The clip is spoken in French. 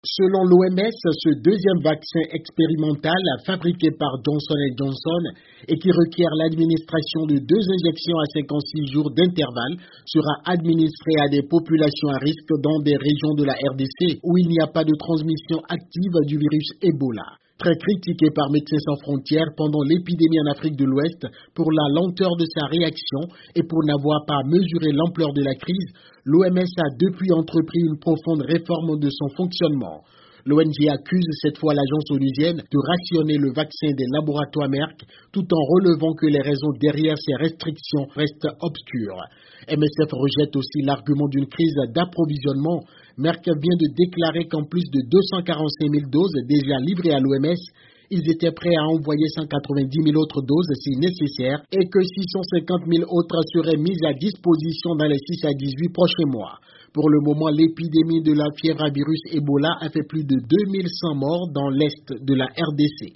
Selon l'OMS, ce deuxième vaccin expérimental fabriqué par Johnson Johnson et qui requiert l'administration de 2 injections à 56 jours d'intervalle sera administré à des populations à risque dans des régions de la RDC où il n'y a pas de transmission active du virus Ebola. Très critiqué par Médecins sans frontières pendant l'épidémie en Afrique de l'Ouest pour la lenteur de sa réaction et pour n'avoir pas mesuré l'ampleur de la crise, l'OMS a depuis entrepris une profonde réforme de son fonctionnement. L'ONG accuse cette fois l'agence onusienne de rationner le vaccin des laboratoires Merck tout en relevant que les raisons derrière ces restrictions restent obscures. MSF rejette aussi l'argument d'une crise d'approvisionnement. Merck vient de déclarer qu'en plus de 245 000 doses déjà livrées à l'OMS, ils étaient prêts à envoyer 190 000 autres doses si nécessaire et que 650 000 autres seraient mises à disposition dans les 6 à 18 prochains mois. Pour le moment, l'épidémie de la fièvre à virus Ebola a fait plus de 2100 morts dans l'est de la RDC.